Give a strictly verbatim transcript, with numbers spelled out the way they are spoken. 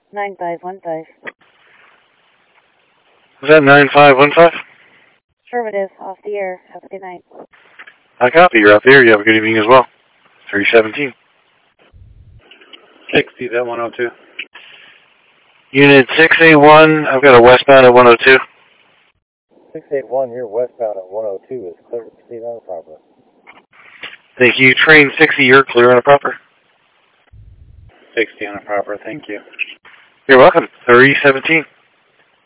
nine five one five. Was that nine five one five? Affirmative, off the air. Have a good night. I copy. You're out there. You have a good evening as well. three seventeen. sixty, that one oh two. Unit six eight one, I've got a westbound at one oh two. six eight one, you're westbound at one oh two is clear to proceed on the proper. Thank you. Train sixty, you're clear on a proper. sixty on a proper, thank you. You're welcome. three seventeen.